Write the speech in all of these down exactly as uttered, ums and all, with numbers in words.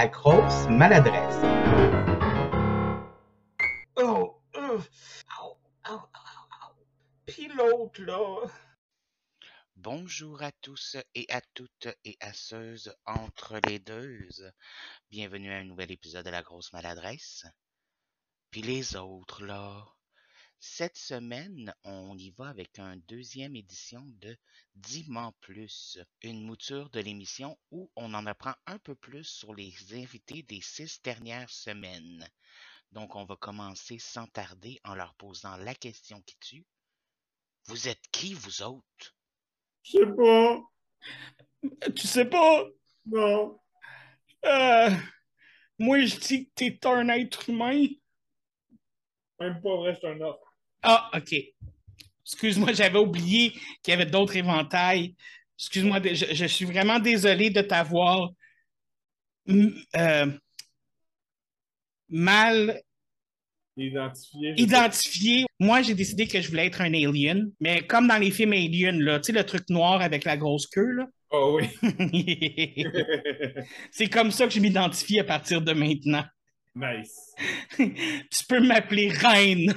la grosse maladresse. Oh, euh, au, au, au, au. Puis l'autre, là. Bonjour à tous et à toutes et à ceux entre les deux. Bienvenue à un nouvel épisode de La Grosse Maladresse. Puis les autres, là. Cette semaine, on y va avec une deuxième édition de Dis-m'en plus, une mouture de l'émission où on en apprend un peu plus sur les invités des six dernières semaines. Donc, on va commencer sans tarder en leur posant la question qui tue. Vous êtes qui, vous autres? Je sais pas. Tu sais pas? Non. Euh, moi, je dis que t'es un être humain. Même pas vrai, c'est un autre. Ah, OK. Excuse-moi, j'avais oublié qu'il y avait d'autres éventails. Excuse-moi, je, je suis vraiment désolé de t'avoir m- euh, mal Identifié. identifié. Moi, j'ai décidé que je voulais être un alien, mais comme dans les films Alien, là, tu sais, le truc noir avec la grosse queue, là. Oh oui. C'est comme ça que je m'identifie à partir de maintenant. Nice. Tu peux m'appeler Reine.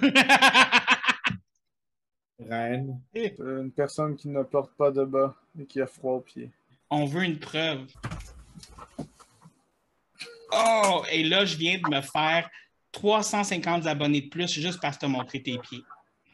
Reine. Euh, Une personne qui ne porte pas de bas et qui a froid aux pieds. On veut une preuve. Oh, et là, je viens de me faire trois cent cinquante abonnés de plus juste parce que tu as montré tes pieds.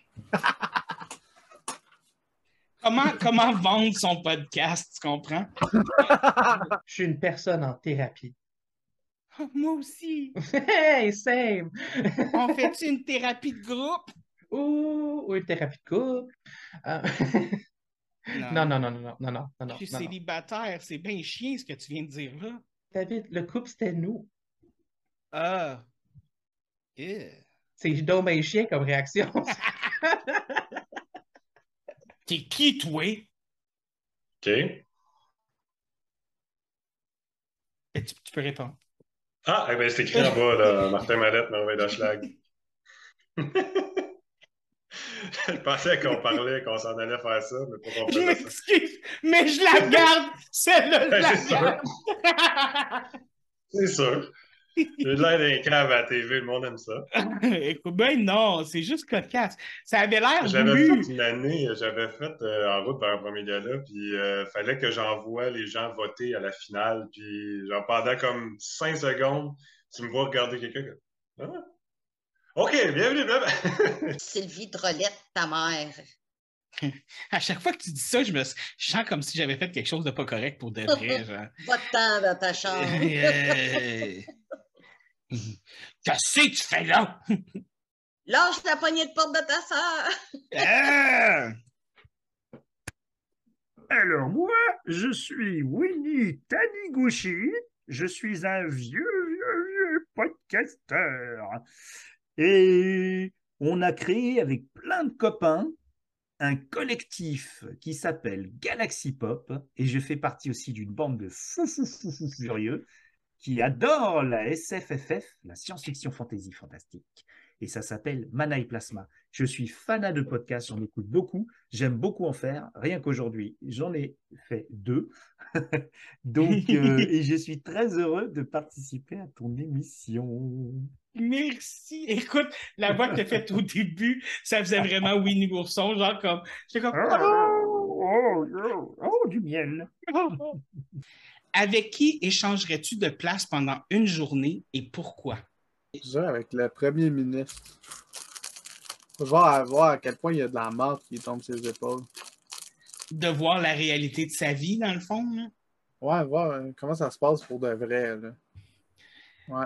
Comment, comment vendre son podcast, tu comprends? Je suis une personne en thérapie. Oh, moi aussi. Hey, same! On fait-tu une thérapie de groupe? Ouh, ou une thérapie de couple. Euh, Non, non, non, non, non, non, non, non, non, Je suis non, non. célibataire. C'est bien chiant ce que tu viens de dire là. David, le couple, c'était nous. Ah. Yeah. C'est donc bien chien comme réaction. T'es qui, toi? OK. Et Tu, tu peux répondre. Ah, eh bien, c'est écrit en bas, là, Martin Mallette, Merveille d'Hochelag. Je pensais qu'on parlait, qu'on s'en allait faire ça, mais pas qu'on Je faisait ça. m'excuse, mais je la garde. Celle-là, je Ben, la c'est sûr. garde. C'est sûr. J'ai de l'air d'un cave à la T V, le monde aime ça. Écoute, ben non, c'est juste cocasse. Ça avait l'air J'avais voulu. fait une année, j'avais fait euh, en route vers un premier gala, puis euh, fallait que j'envoie les gens voter à la finale, puis genre pendant comme cinq secondes, tu me vois regarder quelqu'un comme ah. OK, bienvenue, bienvenue. Sylvie Drolette, ta mère. À chaque fois que tu dis ça, je me je sens comme si j'avais fait quelque chose de pas correct pour de vrai. Genre. Va-t'en dans ta chambre. Euh, Qu'est-ce que tu fais là? Lâche la poignée de porte de ta sœur. Ah! Alors moi, je suis Winnie Taniguchi, je suis un vieux, vieux, vieux podcasteur. Et on a créé avec plein de copains un collectif qui s'appelle Galaxy Pop, et je fais partie aussi d'une bande de fous, fous, fous, fous furieux qui adorent la S F F F, la science-fiction fantasy fantastique. Et ça s'appelle Mana et Plasma. Je suis fanat de podcasts, j'en écoute beaucoup, j'aime beaucoup en faire. Rien qu'aujourd'hui, j'en ai fait deux. Donc, euh, et je suis très heureux de participer à ton émission. Merci. Écoute, la voix que tu as faite au début, ça faisait vraiment Winnie l'ourson, genre comme. J'étais comme. Oh, oh, oh, oh, du miel. Avec qui échangerais-tu de place pendant une journée et pourquoi? Déjà, avec le premier ministre. Faut voir, voir à quel point il y a de la marde qui tombe sur ses épaules. De voir la réalité de sa vie, dans le fond. Là. Ouais, voir euh, comment ça se passe pour de vrai. Là. Ouais.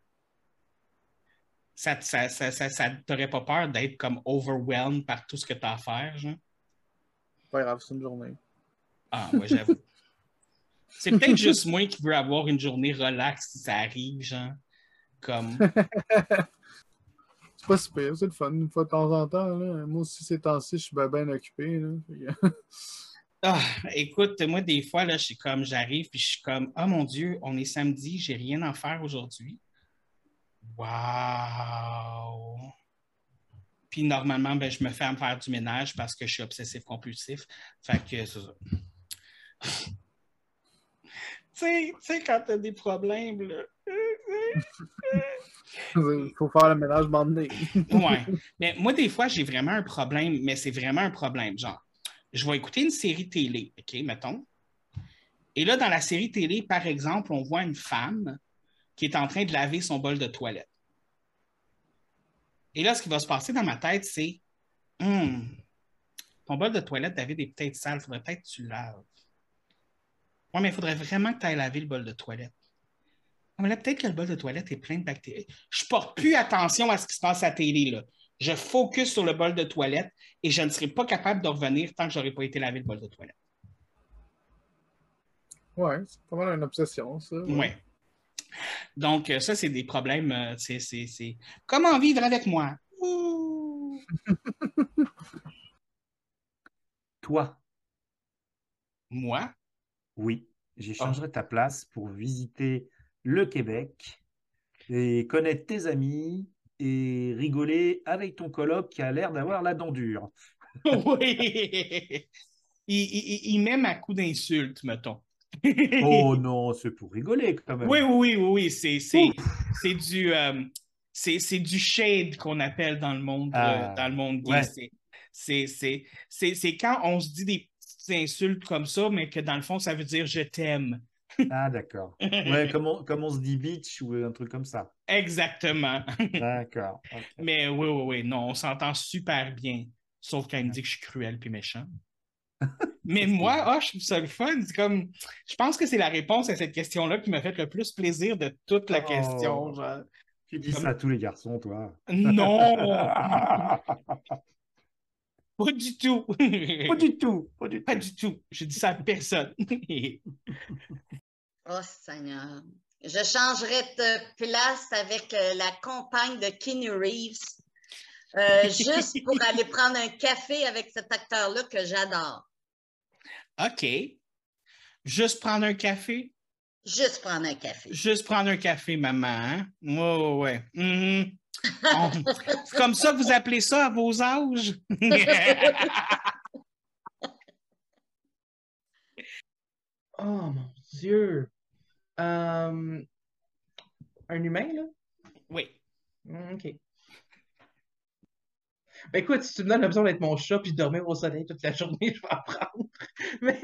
Ça, ça, ça, ça, ça t'aurait pas peur d'être comme overwhelmed par tout ce que tu as à faire, genre? Pas grave, c'est une journée. Ah, ouais, j'avoue. C'est peut-être juste moi qui veux avoir une journée relax si ça arrive, genre. Comme. C'est pas si pire, c'est le fun, une fois de temps en temps. Là. Moi aussi, ces temps-ci, je suis bien, bien occupé. Là. Ah, écoute, moi, des fois, là, je suis comme, j'arrive, puis je suis comme, oh mon Dieu, on est samedi, j'ai rien à faire aujourd'hui. Wow! Puis normalement, ben, je me fais à me faire du ménage parce que je suis obsessif-compulsif. Fait que c'est ça. sais, tu sais, quand t'as des problèmes, là. Il faut faire le ménage bandé. Ouais. Mais moi, des fois, j'ai vraiment un problème, mais c'est vraiment un problème. Genre, je vais écouter une série télé, OK, mettons. Et là, dans la série télé, par exemple, on voit une femme qui est en train de laver son bol de toilette. Et là, ce qui va se passer dans ma tête, c'est Hum, ton bol de toilette, David, est peut-être sale, il faudrait peut-être que tu le laves. Ouais, mais il faudrait vraiment que tu ailles laver le bol de toilette. Mais là, peut-être que le bol de toilette est plein de bactéries. Je ne porte plus attention à ce qui se passe à la télé, là. Je focus sur le bol de toilette et je ne serai pas capable de revenir tant que je n'aurai pas été laver le bol de toilette. Ouais, c'est pas mal une obsession, ça. Ouais. Ouais. Donc, ça, c'est des problèmes. euh, C'est, c'est, c'est... Comment vivre avec moi? Ouh. Toi, Moi? oui, Oh. j'échangerai ta place pour visiter le Québec et connaître tes amis et rigoler avec ton coloc qui a l'air d'avoir la dent dure. Oui! Il, il, il m'aime à coups d'insultes, mettons. Oh non, c'est pour rigoler quand même. Oui, oui, oui, oui, oui, c'est, c'est, c'est du, euh, c'est, c'est du shade qu'on appelle dans le monde, euh, Ah, dans le monde gay. ouais. C'est, c'est, c'est, c'est, c'est quand on se dit des petites insultes comme ça, mais que dans le fond, ça veut dire je t'aime. Ah, d'accord. Ouais, comme on, comme on se dit bitch ou un truc comme ça. Exactement. D'accord. ok. Mais oui, oui, oui, non, on s'entend super bien. Sauf quand il me dit que je suis cruel puis méchant. Mais moi, ah, je trouve ça le fun. C'est comme, je pense que c'est la réponse à cette question-là qui m'a fait le plus plaisir de toute la question. Oh, Genre. tu dis Comme- ça à tous les garçons, toi. Non, pas du tout. Pas du tout. Pas du Pas tout. du tout. Je dis ça à personne. Oh, Seigneur. Je changerais de place avec euh, la compagne de Keanu Reeves, euh, juste pour aller prendre un café avec cet acteur-là que j'adore. OK. Juste prendre un café? Juste prendre un café. Juste prendre un café, maman. Hein? Ouais, ouais, ouais. Mhm. On- C'est comme ça que vous appelez ça à vos âges? Oh mon Dieu. Euh, un humain, là? Oui. Mm, OK. Ben écoute, si tu me donnes l'option d'être mon chat puis de dormir au soleil toute la journée, je vais en prendre. Mais.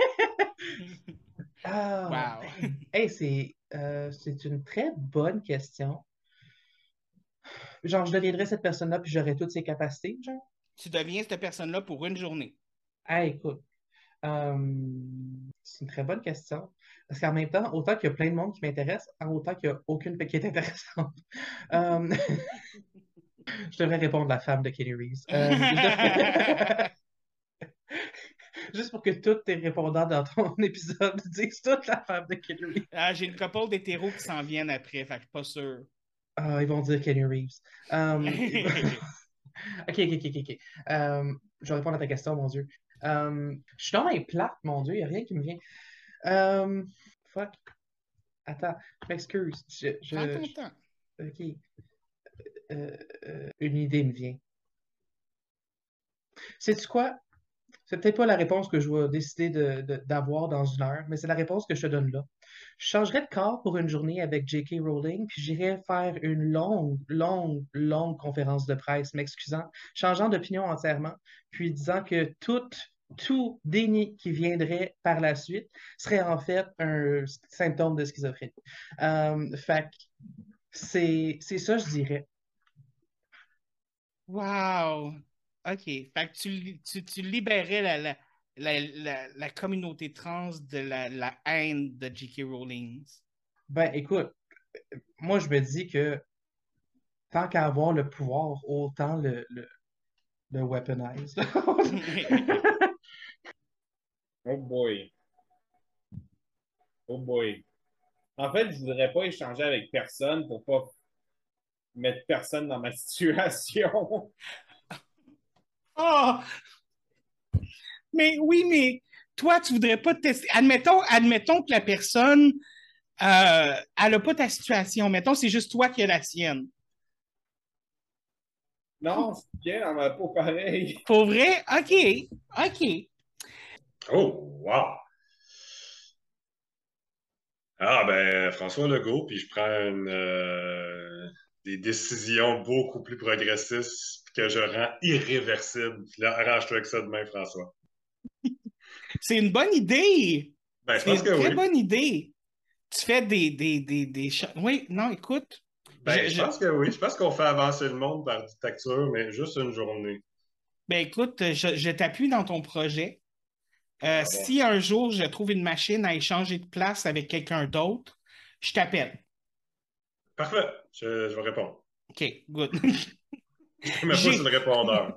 Ah, Wow. ben, hey, c'est euh, c'est une très bonne question. Genre, je deviendrais cette personne-là puis j'aurais toutes ses capacités, genre? Tu deviens cette personne-là pour une journée. Ah, écoute. euh, c'est une très bonne question. Parce qu'en même temps, autant qu'il y a plein de monde qui m'intéresse, autant qu'il n'y a aucune qui est intéressante. Euh, je devrais répondre la femme de Kenny Reeves. Euh, je devrais- Juste pour que tous tes répondants dans ton épisode disent toute la femme de Kenny Reeves. Ah, j'ai une couple d'hétéros qui s'en viennent après, fait que pas sûr. Ah, ils vont dire Kenny Reeves. Um, ok, ok, ok, ok. ok. Um, je vais répondre à ta question, mon Dieu. Um, je suis dans mes plates, mon Dieu, il n'y a rien qui me vient. Um, fuck. Attends, je m'excuse. Je, je, Prends ton je- temps. ok. Euh, euh, une idée me vient. Sais-tu quoi? C'est peut-être pas la réponse que je vais décider de- de- d'avoir dans une heure, mais c'est la réponse que je te donne là. Je changerais de corps pour une journée avec J K. Rowling, puis j'irais faire une longue, longue, longue conférence de presse, m'excusant, changeant d'opinion entièrement, puis disant que tout, tout déni qui viendrait par la suite serait en fait un symptôme de schizophrénie. Euh, fait que c'est c'est ça, je dirais. Wow! OK. Fait que tu, li- tu, tu libérais la, la, la, la, la communauté trans de la, la haine de J K. Rowling. Ben, écoute, moi, je me dis que tant qu'à avoir le pouvoir, autant le, le, le weaponize. Oh boy. Oh boy. En fait, je voudrais pas échanger avec personne pour pas mettre personne dans ma situation. Oh! Mais oui, mais toi, tu voudrais pas tester. Admettons, admettons que la personne, euh, elle n'a pas ta situation. Mettons, c'est juste toi qui as la sienne. Non, c'est bien dans ma peau pareil. Pour vrai? OK. OK. Oh, wow! Ah, ben, François Legault, puis je prends une, euh, des décisions beaucoup plus progressistes que je rends irréversibles. Puis là, arrange-toi avec ça demain, François. C'est une bonne idée! Ben, je C'est pense une que très oui. bonne idée. Tu fais des... des, des, des... cha- Oui, non, écoute. Ben, Je, je je- pense que oui. Je pense qu'on fait avancer le monde par dictature, mais juste une journée. Ben écoute, je, je t'appuie dans ton projet. Euh, Ah bon. si un jour je trouve une machine à échanger de place avec quelqu'un d'autre, je t'appelle. Parfait. Je, je vais répondre. OK, good. Je ne mets pas sur J'ai. le répondeur.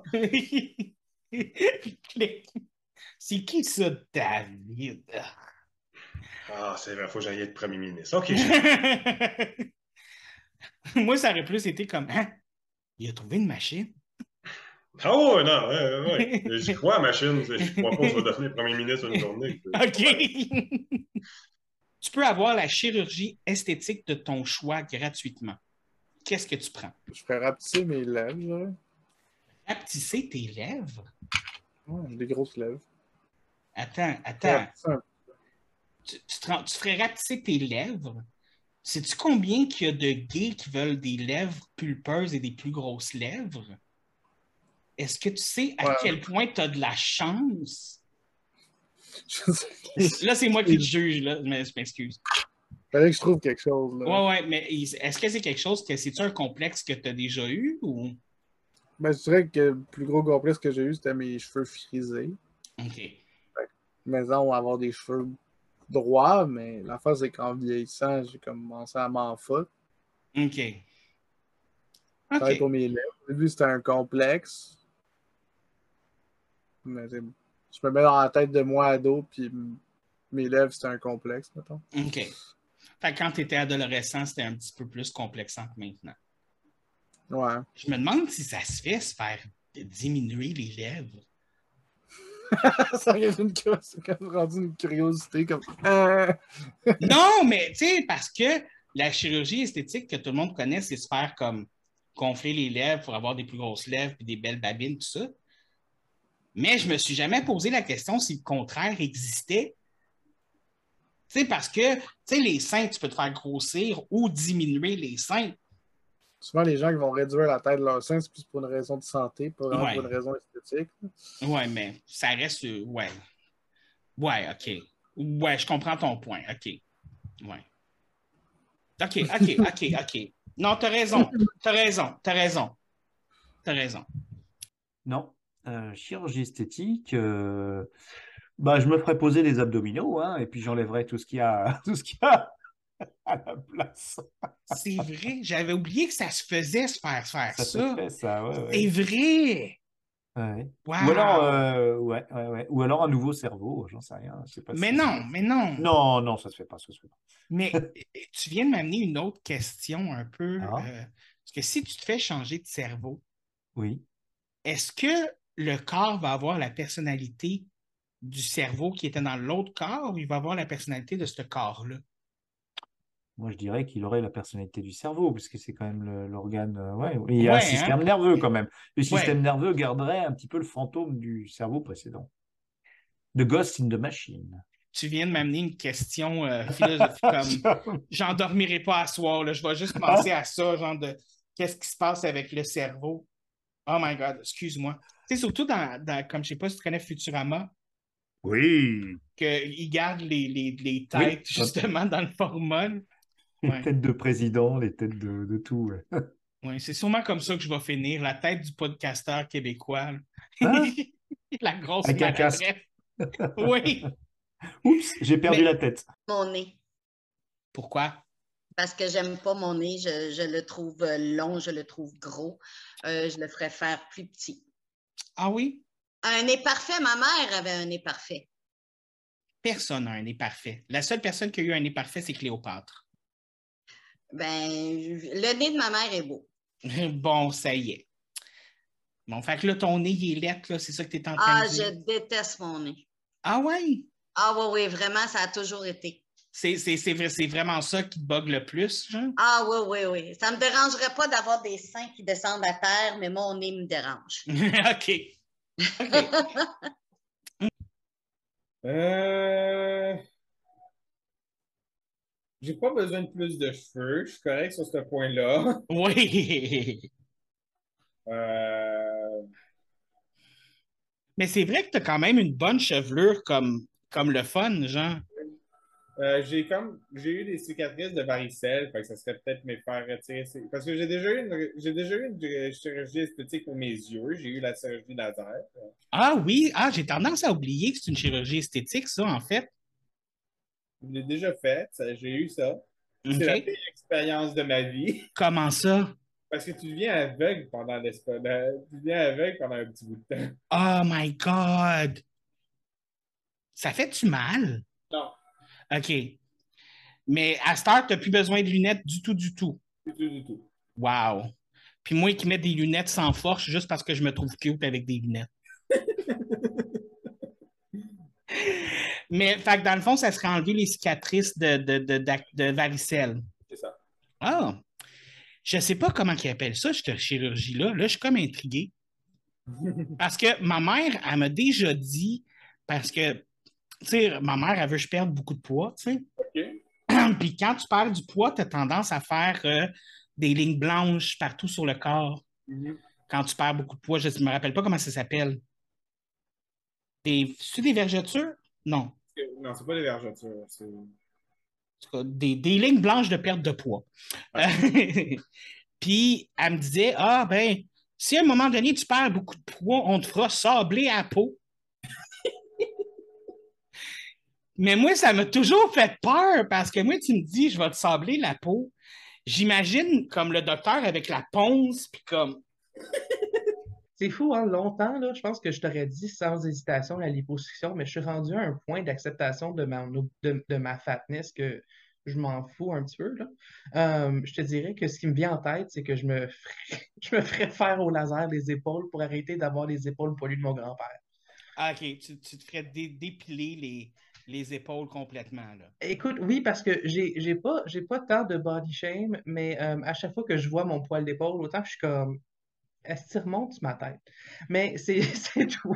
C'est qui ça, David? Ah, c'est vrai, faut que j'aille être premier ministre. OK, j'ai. Moi, ça aurait plus été comme, hein? Il a trouvé une machine. Ah ouais, non, ouais, ouais. ouais. J'y crois, machine. Je crois pas que je vais devenir premier ministre une journée. OK. Tu peux avoir la chirurgie esthétique de ton choix gratuitement. Qu'est-ce que tu prends? Je ferais rapetisser mes lèvres, genre. Rapetisser tes lèvres? Ouais, j'ai des grosses lèvres. Attends, Je ferais attends. rapetisser un- Tu, tu, te rends- tu ferais rapetisser tes lèvres? Sais-tu combien qu'il y a de gays qui veulent des lèvres pulpeuses et des plus grosses lèvres? Est-ce que tu sais à Ouais. quel point tu as de la chance? Je sais. Là, c'est moi qui te juge, là, mais je m'excuse. Fallait que je trouve quelque chose, là. Ouais, ouais, mais est-ce que c'est quelque chose que c'est-tu un complexe que tu as déjà eu ou. Ben, je dirais que le plus gros complexe que j'ai eu, c'était mes cheveux frisés. OK. Maison, on va avoir des cheveux droits, mais l'affaire, c'est qu'en vieillissant, j'ai commencé à m'en foutre. OK. Pareil OK. pour mes lèvres. Au début, c'était un complexe. Mais c'est- je me mets dans la tête de moi ado, puis m- mes lèvres, c'était un complexe, mettons. OK. Fait que quand tu étais adolescent, c'était un petit peu plus complexant que maintenant. Ouais. Je me demande si ça se fait se faire diminuer les lèvres. Ça arrive une curiosité, c'est comme rendu une curiosité comme. Euh... Non, mais tu sais, parce que la chirurgie esthétique que tout le monde connaît, c'est se faire comme gonfler les lèvres pour avoir des plus grosses lèvres et des belles babines, tout ça. Mais je me suis jamais posé la question si le contraire existait. Tu sais, parce que, tu sais, les seins, tu peux te faire grossir ou diminuer les seins. Souvent, les gens qui vont réduire la taille de leur sein, c'est plus pour une raison de santé, pas vraiment Ouais. pour une raison esthétique. Ouais, mais ça reste. euh, Ouais. Ouais, OK. Ouais, je comprends ton point. OK. Ouais. OK, OK, OK, OK. Non, t'as raison. T'as raison. T'as raison. T'as raison. Non, euh, chirurgie esthétique, euh, bah, je me ferais poser les abdominaux, hein, et puis j'enlèverais tout ce qu'il y a, tout ce qu'il y a à la place. C'est vrai. J'avais oublié que ça se faisait se faire faire Ça se ça. fait, ça, ouais, ouais. C'est vrai. Ouais. Wow. Ou alors, euh, ouais, ouais, ouais. Ou alors un nouveau cerveau, j'en sais rien. Je sais pas Mais si- non, mais non. Non, non, ça se fait pas, ça se fait pas. Mais euh, tu viens de m'amener une autre question un peu. Ah. euh, parce que si tu te fais changer de cerveau, Oui. est-ce que le corps va avoir la personnalité du cerveau qui était dans l'autre corps ou il va avoir la personnalité de ce corps-là? Moi, je dirais qu'il aurait la personnalité du cerveau, puisque c'est quand même le- l'organe. euh, ouais, il y a un Ouais, système hein? nerveux quand même. Le Ouais. système nerveux garderait un petit peu le fantôme du cerveau précédent. The Ghost in the Machine. Tu viens de m'amener une question euh, philosophique comme j'en dormirai pas à soir, là. Je vais juste penser à ça, genre de qu'est-ce qui se passe avec le cerveau. Oh my God, excuse-moi. Tu sais, surtout dans, dans- comme je sais pas si tu connais Futurama, Oui. qu'ils gardent les, les, les têtes Oui. justement dans le formol. Les Ouais. têtes de président, les têtes de, de tout. Ouais. Ouais, c'est sûrement comme ça que je vais finir, la tête du podcasteur québécois. là. Hein? La grosse Avec un maladresse. casque. Oui. Oups, j'ai perdu Mais- la tête. Mon nez. Pourquoi? Parce que j'aime pas mon nez, je, je le trouve long, je le trouve gros. Euh, je le ferais faire plus petit. Ah oui? Un nez parfait, ma mère avait un nez parfait. Personne n'a un nez parfait. La seule personne qui a eu un nez parfait, c'est Cléopâtre. Ben, le nez de ma mère est beau. Bon, ça y est. Bon, fait que là, ton nez, il est lettre, là, c'est ça que tu es en train Ah, de je dire? déteste mon nez. Ah ouais? Ah oui, oui, vraiment, ça a toujours été. C'est, c'est, c'est, vrai- c'est vraiment ça qui te bug le plus, genre? Ah oui, oui, oui. Ça me dérangerait pas d'avoir des seins qui descendent à terre, mais mon nez me dérange. OK. OK. Euh... J'ai pas besoin de plus de cheveux. Je suis correct sur ce point-là. Oui. Euh, Mais c'est vrai que t'as quand même une bonne chevelure comme, comme le fun, genre. euh, j'ai comme j'ai eu des cicatrices de varicelle, fait que ça serait peut-être me faire retirer. ces- Parce que j'ai déjà eu une j'ai déjà eu une chirurgie esthétique pour mes yeux. J'ai eu la chirurgie laser. Ah oui, ah, j'ai tendance à oublier que c'est une chirurgie esthétique, ça, en fait. Je l'ai déjà faite, ça- j'ai eu ça. C'est la OK. pire expérience de ma vie. Comment ça? Parce que tu deviens aveugle pendant l'espace. Tu deviens aveugle pendant un petit bout de temps. Oh my God! Ça fait-tu mal? Non, OK. Mais à cette heure, t'as plus besoin de lunettes du tout, du tout. du tout, du tout. Wow. Puis moi qui mets des lunettes sans force juste parce que je me trouve cute avec des lunettes. Mais, fait que dans le fond, ça serait enlever les cicatrices de, de, de, de, de varicelle. C'est ça. Ah! Je sais pas comment ils appellent ça, cette chirurgie-là. Là, je suis comme intrigué. Parce que ma mère, elle m'a déjà dit, parce que, tu sais, ma mère, elle veut que je perde beaucoup de poids, tu sais. OK. Puis quand tu perds du poids, tu as tendance à faire euh, des lignes blanches partout sur le corps. Mhm. Quand tu perds beaucoup de poids, je ne me rappelle pas comment ça s'appelle. Des... C'est des vergetures? Non. Non, c'est pas des vergetures. C'est... En tout cas, Des, des lignes blanches de perte de poids. Puis elle me disait, ah ben, si à un moment donné tu perds beaucoup de poids, on te fera sabler à la peau. Mais moi, ça m'a toujours fait peur parce que moi, tu me dis, je vais te sabler la peau. J'imagine comme le docteur avec la ponce, puis comme. C'est fou, hein? Longtemps, là, je pense que je t'aurais dit sans hésitation la liposuction, mais je suis rendu à un point d'acceptation de ma, de, de ma fatness que je m'en fous un petit peu, là. Euh, je te dirais que ce qui me vient en tête, c'est que je me ferais, je me ferais faire au laser les épaules pour arrêter d'avoir les épaules poilues de mon grand-père. Ah, OK, tu, tu te ferais dé- dépiler les, les épaules complètement, là. Écoute, oui, parce que j'ai j'ai pas, j'ai pas tant de body shame, mais euh, à chaque fois que je vois mon poil d'épaule, autant que je suis comme, est-ce qu'il remonte sur ma tête? Mais c'est c'est tout.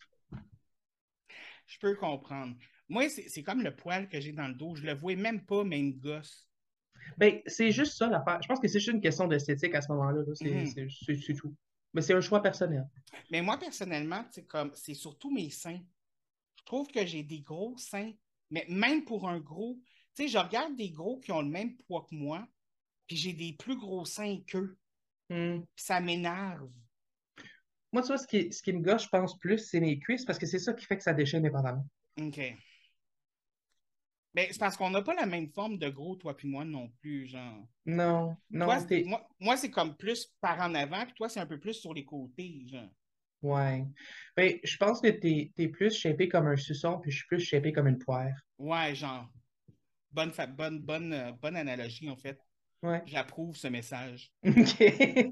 Je peux comprendre. Moi, c'est c'est comme le poil que j'ai dans le dos. Je le vois même pas, mais une gosse. Ben, c'est juste ça l'affaire. Je pense que c'est juste une question d'esthétique à ce moment-là. là. C'est Mhm. c'est- c'est- c'est tout. Mais c'est un choix personnel. Mais moi, personnellement, c'est comme c'est surtout mes seins. Je trouve que j'ai des gros seins. Mais même pour un gros, tu sais, je regarde des gros qui ont le même poids que moi, puis j'ai des plus gros seins qu'eux. Hmm. Puis ça m'énerve. Moi, tu vois, ce qui, ce qui me gâche, je pense, plus, c'est mes cuisses, parce que c'est ça qui fait que ça déchire indépendamment. OK. Mais c'est parce qu'on n'a pas la même forme de gros, toi puis moi non plus, genre. Non, Toi, non, c'est- t'es... moi, moi c'est comme plus par en avant, puis toi, c'est un peu plus sur les côtés, genre. Ouais. Ben, je pense que t'es, t'es plus shapé comme un suçon, puis je suis plus shapé comme une poire. Ouais, genre. Bonne, fa- bonne, bonne, euh, bonne analogie, en fait. Ouais. J'approuve ce message. OK.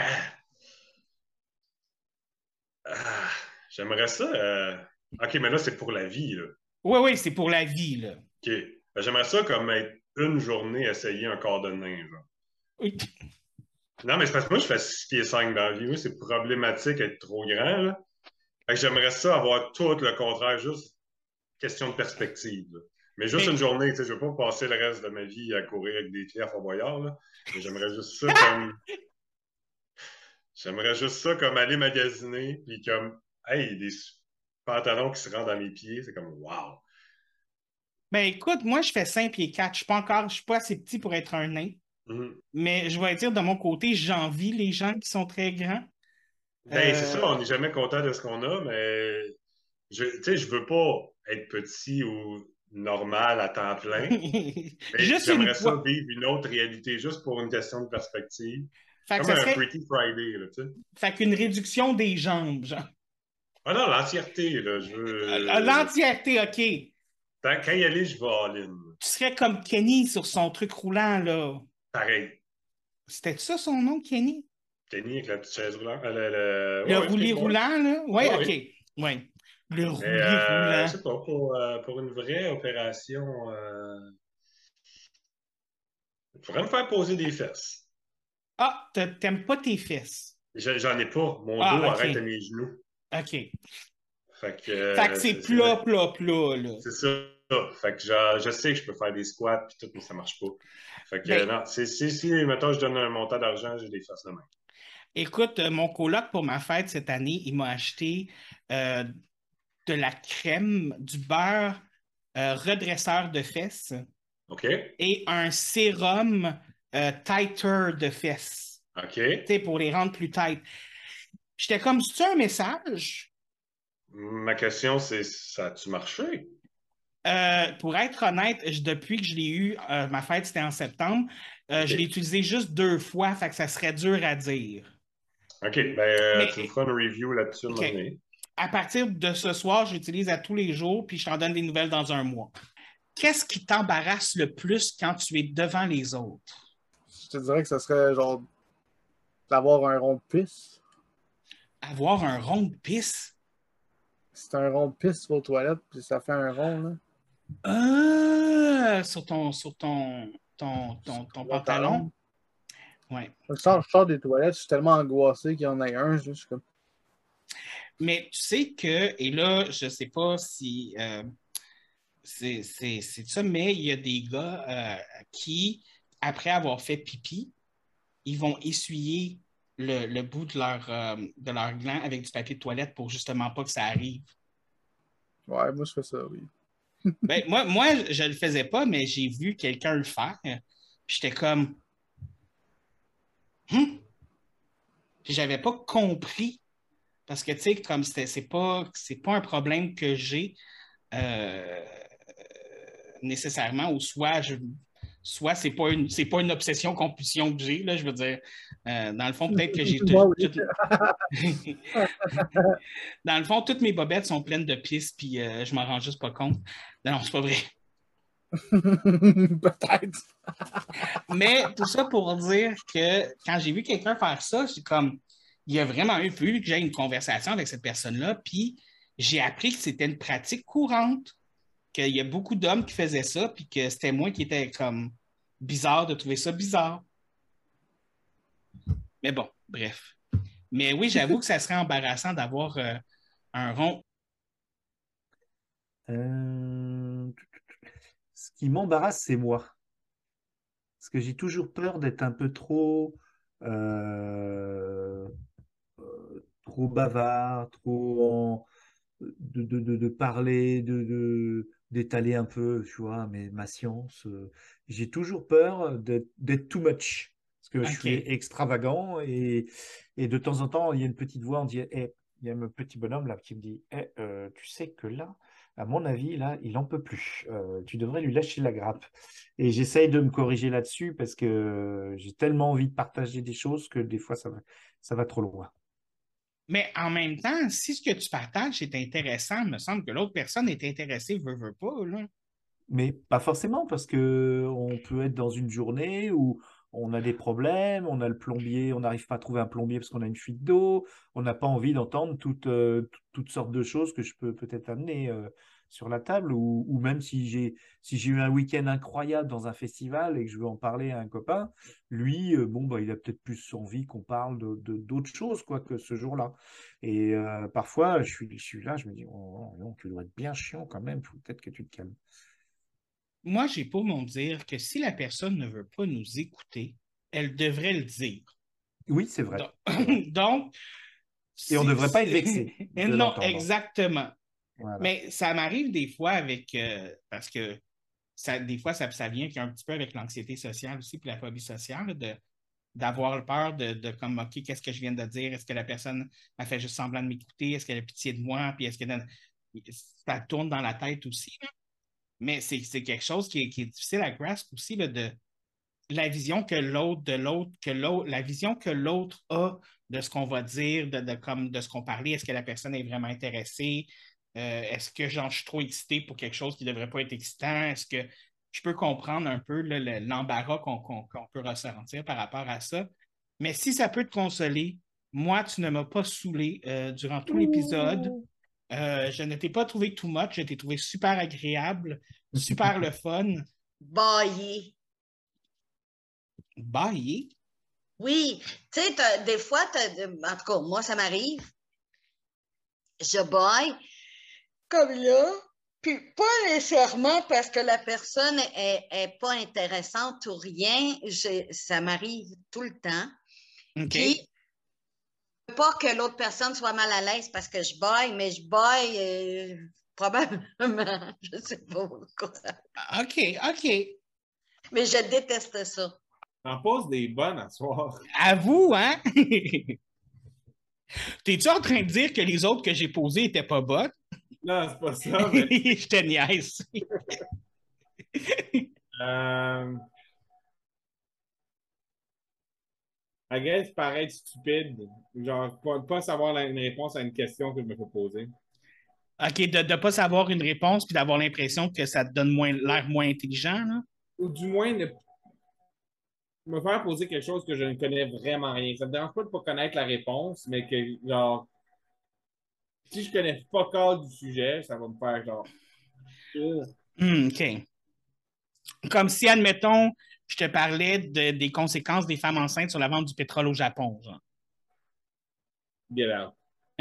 Ah, j'aimerais ça. euh, OK, mais là, c'est pour la vie, là. Oui, oui, c'est pour la vie, là. OK. Ben, j'aimerais ça comme être une journée essayer un corps de nain, genre. Oui. Non, mais c'est parce que moi, je fais six pieds cinq dans la vie. Moi, c'est problématique d'être trop grand, là. Fait que j'aimerais ça avoir tout le contraire, juste question de perspective, là. Mais juste Mais- une journée, tu sais, je veux pas passer le reste de ma vie à courir avec des filles à Fort Boyard, là. Mais j'aimerais juste ça comme... J'aimerais juste ça comme aller magasiner, puis comme, hey, des pantalons qui se rendent dans mes pieds, c'est comme, wow. Ben écoute, moi, je fais cinq pieds quatre. Je suis pas encore, je suis pas assez petit pour être un nain. Mhm. Mais je vais dire de mon côté, j'envie les gens qui sont très grands. Ben, Euh, c'est ça, on n'est jamais content de ce qu'on a, mais je, tu sais, je veux pas être petit ou normal à temps plein, mais Juste j'aimerais une ça fois. vivre une autre réalité, juste pour une question de perspective. Fait que Comme ça un serait, Freaky Friday, là, tu sais. fait qu'une réduction des jambes, genre. Ah non, l'entièreté, là, je À veux... l'entièreté, OK. Tant qu'à y aller, je vais all-in. Tu serais comme Kenny sur son truc roulant, là. Pareil. C'était ça son nom, Kenny? Kenny avec la petite chaise roulante. euh, le, le... Le ouais, ouais, roulis skateboard. roulant, là? Oui, Ouais, OK. oui. Ouais. Le Mais roulis euh, roulant. je sais pas, pour, euh, pour une vraie opération, euh, il faudrait me faire poser des fesses. Ah, t'a- t'aimes pas tes fesses. Je- J'en ai pas. Mon Ah, dos ok. arrête à mes genoux. OK. Fait que, Fait que euh, c'est c'est plat, c'est- plat, plat, là. c'est ça. Fait que je, je sais que je peux faire des squats puis tout, mais ça marche pas. Fait que Ben, non, c'est, c'est, si, mettons, je donne un montant d'argent, j'ai des faces de main. Écoute, euh, mon coloc pour ma fête cette année, il m'a acheté euh, de la crème, du beurre euh, redresseur de fesses OK? et un sérum euh, tighter de fesses, OK. tu sais, pour les rendre plus tight. J'étais comme, c'est un message? Ma question, c'est, ça a-tu marché? Euh, pour être honnête, je- depuis que je l'ai eu, euh, ma fête c'était en septembre, euh, OK. je l'ai utilisé juste deux fois, fait que ça serait dur à dire. OK, ben, euh, Mais, tu me feras une review là-dessus, à un OK. moment donné. À partir de ce soir, j'utilise à tous les jours, puis je t'en donne des nouvelles dans un mois. Qu'est-ce qui t'embarrasse le plus quand tu es devant les autres? Je te dirais que ce serait genre d'avoir un rond de pisse. Avoir un rond de pisse? C'est un rond de pisse aux toilettes, puis ça fait un rond, là. Ah, sur ton, sur ton, ton, ton, ton Mon pantalon? talon. Ouais. Je sors, je sors des toilettes, je suis tellement angoissé qu'il y en ait un, je suis comme... Mais tu sais que, et là, je ne sais pas si euh, c'est c'est- c'est ça, mais il y a des gars euh, qui, après avoir fait pipi, ils vont essuyer le, le bout de leur, euh, de leur gland avec du papier de toilette pour justement pas que ça arrive. Ouais, moi, je fais ça, oui. Ben, moi, moi, je ne le faisais pas, mais j'ai vu quelqu'un le faire. Puis j'étais comme, hum? Puis j'avais pas compris. Parce que, tu sais, comme c'était, c'est pas, c'est pas un problème que j'ai euh, nécessairement, ou soit je, soit c'est pas une, c'est pas une obsession compulsion que j'ai, là, je veux dire. Euh, dans le fond, peut-être que j'ai tout, Moi, oui. tout- Dans le fond, toutes mes bobettes sont pleines de pisse, puis euh, je m'en rends juste pas compte. Non, non, c'est pas vrai. Peut-être. Mais tout ça pour dire que quand j'ai vu quelqu'un faire ça, j'ai comme, il y a vraiment eu fallu que j'aie une conversation avec cette personne-là, puis j'ai appris que c'était une pratique courante, qu'il y a beaucoup d'hommes qui faisaient ça, puis que c'était moi qui étais comme bizarre de trouver ça bizarre. Mais bon, bref. Mais oui, j'avoue que ça serait embarrassant d'avoir euh, un rond. Euh, Ce qui m'embarrasse, c'est moi. Parce que j'ai toujours peur d'être un peu trop, euh, euh, trop bavard, trop en- de, de, de, de parler, de, de- d'étaler un peu, tu vois, mais ma science. euh, J'ai toujours peur d'être, d'être too much. Parce que je OK. suis extravagant et, et de temps en temps, il y a une petite voix, on dit, Eh, il y a un petit bonhomme là qui me dit, Eh, euh, tu sais que là, à mon avis, là, il n'en peut plus. Euh, tu devrais lui lâcher la grappe. Et j'essaye de me corriger là-dessus parce que j'ai tellement envie de partager des choses que des fois, ça va, ça va trop loin. Mais en même temps, si ce que tu partages est intéressant, il me semble que l'autre personne est intéressée, veut, veut pas, là. Mais pas forcément, parce que on peut être dans une journée où on a des problèmes, on a le plombier, on n'arrive pas à trouver un plombier parce qu'on a une fuite d'eau, on n'a pas envie d'entendre toutes, euh, tout- toutes sortes de choses que je peux peut-être amener euh, sur la table, ou, ou même si j'ai si j'ai eu un week-end incroyable dans un festival et que je veux en parler à un copain, lui, euh, bon, bah, il a peut-être plus envie qu'on parle de, de- d'autres choses quoi, que ce jour-là. Et euh, parfois, je suis, je suis là, je me dis, oh non, tu dois être bien chiant quand même, faut peut-être que tu te calmes. Moi, j'ai pour mon dire que si la personne ne veut pas nous écouter, elle devrait le dire. Oui, c'est vrai. Donc, C'est vrai. donc, Et on ne si- devrait pas être si- vexé Et de non, l'entendre. exactement. Voilà. Mais ça m'arrive des fois avec, euh, parce que ça, des fois, ça, ça vient un petit peu avec l'anxiété sociale aussi, puis la phobie sociale, de, d'avoir peur de, de comme, OK, qu'est-ce que je viens de dire? Est-ce que la personne a fait juste semblant de m'écouter? Est-ce qu'elle a pitié de moi? Puis est-ce que ça tourne dans la tête aussi, là? Mais c'est, c'est quelque chose qui est, qui est difficile à grasp aussi, là, de la vision que l'autre, de l'autre, que l'autre, la vision que l'autre a de ce qu'on va dire, de, de, comme, de ce qu'on parlait. Est-ce que la personne est vraiment intéressée? Euh, est-ce que genre, je suis trop excité pour quelque chose qui ne devrait pas être excitant? Est-ce que je peux comprendre un peu là, le, l'embarras qu'on, qu'on, qu'on peut ressentir par rapport à ça? Mais si ça peut te consoler, moi, tu ne m'as pas saoulé euh, durant tout l'épisode. Euh, je ne t'ai pas trouvé too much, je t'ai trouvé super agréable, super le fun. Bailler. Bailler? Oui, tu sais, t'as- des fois, t'as- en tout cas, moi, ça m'arrive. Je baille comme là, Puis pas nécessairement parce que la personne est, est pas intéressante ou rien. Je, ça m'arrive tout le temps. OK. Puis, je veux pas que l'autre personne soit mal à l'aise parce que je baille, mais je baille euh, probablement. Je sais pas pourquoi. OK, OK. Mais je déteste ça. T'en poses des bonnes à soir. À vous, hein? T'es-tu en train de dire que les autres que j'ai posées étaient pas bonnes? Non, c'est pas ça, mais. Je te niaise. euh... I guess paraître stupide. Genre, pas, pas savoir la, une réponse à une question que je me fais poser. OK, de ne pas savoir une réponse puis d'avoir l'impression que ça te donne moins l'air moins intelligent, là? Ou du moins, ne... me faire poser quelque chose que je ne connais vraiment rien. Ça me dérange pas de ne pas connaître la réponse, mais que, genre, si je connais pas le cadre du sujet, ça va me faire, genre... Euh. Hmm, OK. Comme si, admettons, je te parlais de, des conséquences des femmes enceintes sur la vente du pétrole au Japon, genre. Get out.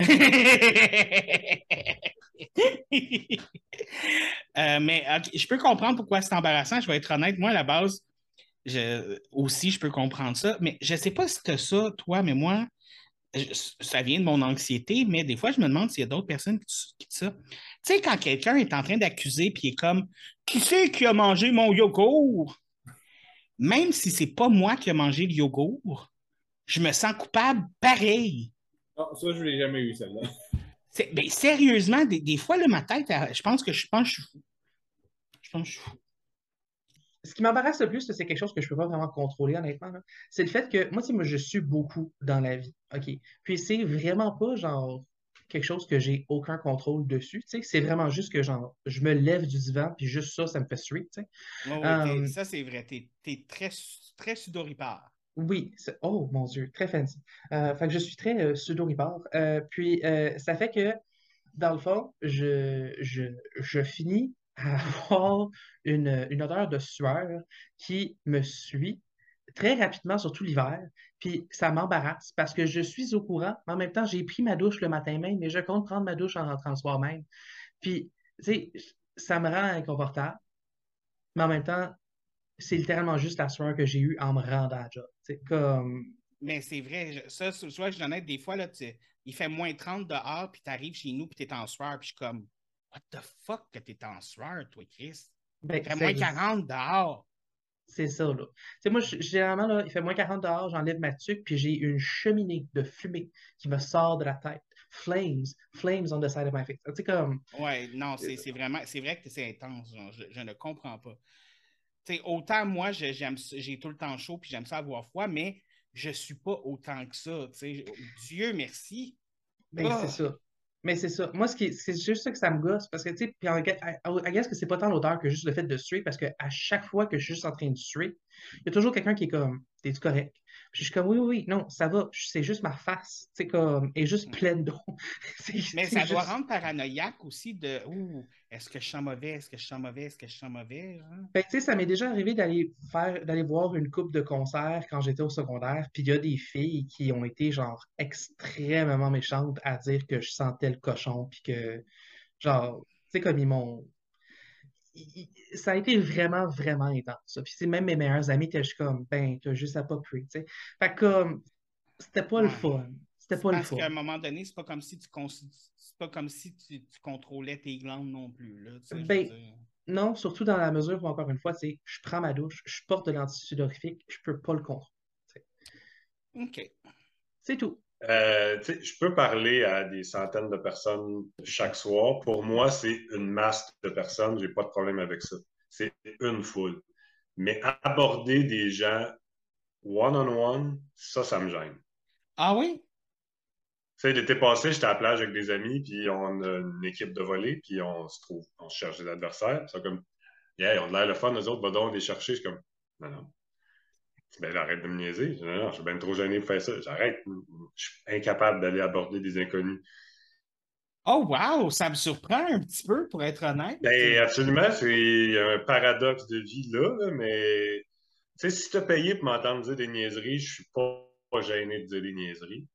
euh, mais okay, je peux comprendre pourquoi c'est embarrassant. Je vais être honnête. Moi, à la base, je, aussi, je peux comprendre ça. Mais je ne sais pas si tu as ça, toi, mais moi, je, ça vient de mon anxiété. Mais des fois, je me demande s'il y a d'autres personnes qui, qui ça. Tu sais, quand quelqu'un est en train d'accuser puis il est comme « Qui c'est qui a mangé mon yogourt? » Même si c'est pas moi qui ai mangé le yogourt, je me sens coupable pareil. Oh, ça, je ne l'ai jamais eu, celle-là. Ben, sérieusement, des, des fois, là, ma tête, je pense que je pense que je suis fou. Je pense que je suis fou. Ce qui m'embarrasse le plus, c'est quelque chose que je ne peux pas vraiment contrôler, honnêtement. C'est le fait que moi, tu sais, moi, je suis beaucoup dans la vie. OK. Puis c'est vraiment pas genre quelque chose que j'ai aucun contrôle dessus. Tu sais, c'est vraiment juste que genre je me lève du divan, puis juste ça, ça me fait suer. Tu sais. Oh, oui, Um, ça, c'est vrai. T'es es très, très sudoripare. Oui, oh mon Dieu, très fancy. Euh, fait que je suis très euh, sudoripare. Euh, puis euh, ça fait que, dans le fond, je, je, je finis à avoir une, une odeur de sueur qui me suit très rapidement, surtout l'hiver. Puis ça m'embarrasse parce que je suis au courant. Mais en même temps, j'ai pris ma douche le matin même, mais je compte prendre ma douche en rentrant le soir même. Puis, tu sais, ça me rend inconfortable. Mais en même temps, c'est littéralement juste la sueur que j'ai eue en me rendant à la job. C'est comme. Mais c'est vrai, je, ça, soit je suis honnête, des fois, là, il fait moins trente dehors, puis tu arrives chez nous, puis tu es en sueur, puis je suis comme, what the fuck que tu es en sueur, toi, Chris? Ben, il fait moins quarante dehors. C'est ça, là. Tu sais, moi, généralement, là, il fait moins quarante dehors, j'enlève ma tuque, puis j'ai une cheminée de fumée qui me sort de la tête. Flames, flames on the side of my face. Tu sais, comme. Ouais, non, c'est vraiment, c'est vrai que c'est intense, genre, je, je ne comprends pas. Tu sais, autant moi, j'aime, j'ai tout le temps chaud, puis j'aime ça avoir froid, mais je ne suis pas autant que ça. Tu sais. Dieu merci. Ben, oh. C'est ça. Mais c'est ça. Moi, c'est juste ça que ça me gosse. Parce que, tu sais, puis I guess que c'est pas tant l'odeur que juste le fait de suer, parce qu'à chaque fois que je suis juste en train de suer, il y a toujours quelqu'un qui est comme, t'es-tu correct? Puis je suis comme, oui, oui, oui, non, ça va. C'est juste ma face. Tu sais, comme, est juste pleine d'eau. Mais ça juste... doit rendre paranoïaque aussi de, ouh, est-ce que je sens mauvais? Est-ce que je sens mauvais? Est-ce que je sens mauvais? Hein? Ben, tu sais, ça m'est déjà arrivé d'aller faire, d'aller voir une coupe de concerts quand j'étais au secondaire, puis il y a des filles qui ont été, genre, extrêmement méchantes à dire que je sentais le cochon, puis que, genre, tu sais, comme ils m'ont... Ça a été vraiment, vraiment intense. Puis même mes meilleurs amis étaient juste comme, ben, t'as juste à pas puer, tu sais. Fait que, comme, c'était pas ouais. le fun. C'était pas le fun. Parce qu'à un moment donné, c'est pas comme si tu, c'est pas comme si tu, tu contrôlais tes glandes non plus, là, tu sais, ben, non, surtout dans la mesure où, encore une fois, tu sais, je prends ma douche, je porte de l'antisudorifique, je peux pas le contrôler. T'sais. OK. C'est tout. Euh, je peux parler à des centaines de personnes chaque soir. Pour moi, c'est une masse de personnes. J'ai pas de problème avec ça. C'est une foule. Mais aborder des gens one-on-one, ça, ça me gêne. Ah oui? Tu sais, l'été passé, j'étais à la plage avec des amis, puis on a une équipe de volée, puis on se trouve, on se cherche des adversaires. C'est comme, yeah, on a l'air le fun, nous autres, va donc les chercher. Je suis comme, non, non. Ben, arrête de me niaiser. Non, non, je suis bien trop gêné pour faire ça. J'arrête. Je suis incapable d'aller aborder des inconnus. Oh, wow! Ça me surprend un petit peu, pour être honnête. Ben, absolument. C'est un paradoxe de vie là, là mais tu sais, si tu as payé pour m'entendre dire des niaiseries, je suis pas, pas gêné de dire des niaiseries.